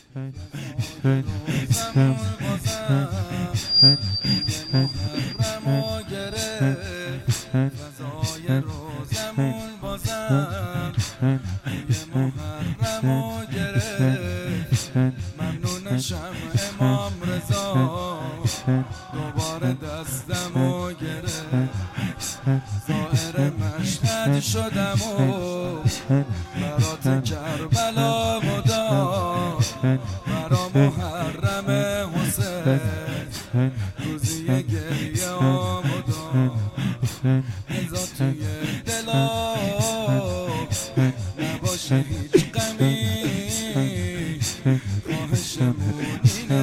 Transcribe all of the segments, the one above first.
روزمون بازم دیگه محرمو گرفت فضای روزمون بازم دیگه محرمو گرفت ممنونشم امام رضا دوباره دستمو گرفت زائر مشهد شدم و برات کربلا مدام برا محرم حسین روزی گریه آمدم نزا توی دلا نباشه هیچ غمی خواهشمون اینه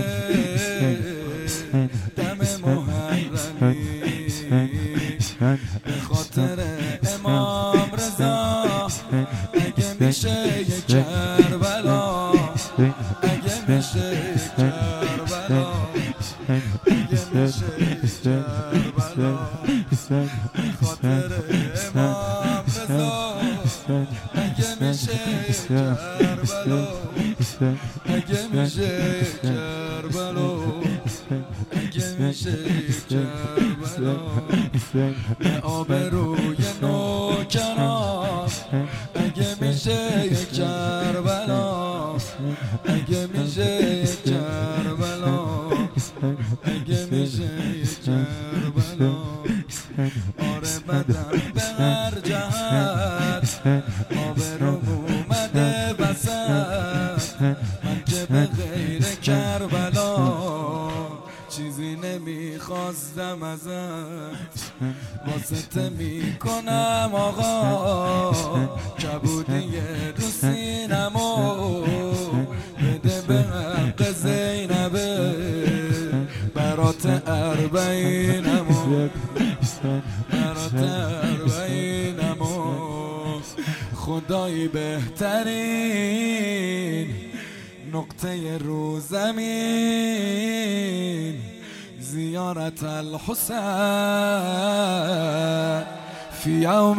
دم محرمی به خاطر امام رضا اگه میشه یک کربلا اگه میشه یک کربلا اگه میشه یک کربلا به خاطر امام رضا اگه میشه یک کربلا اگه میشه یک کربلا اگه میشه یک کربلا به آبروی نوکران اگه میشه یک کربلا اگه میشه یک کربلا اگه میشه یک کربلا آره بدم به هر جهت آبروم اومده وسط من که به غیر کربلا چیزی نمیخواستم ازت واسطه میکنم آقا کبودی رو سینمو بده به حق زینبه برات اربعینمو برات اربعینمو خدایی بهترین نقطه رو زمین زیارت الحسین فی یوم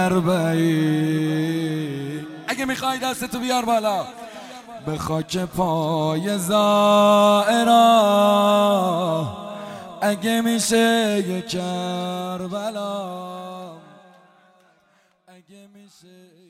الاربعین. اگه میخوای دستتو بیار بالا به خاک پای زائرا اگه میشه یک کربلا اگه میشه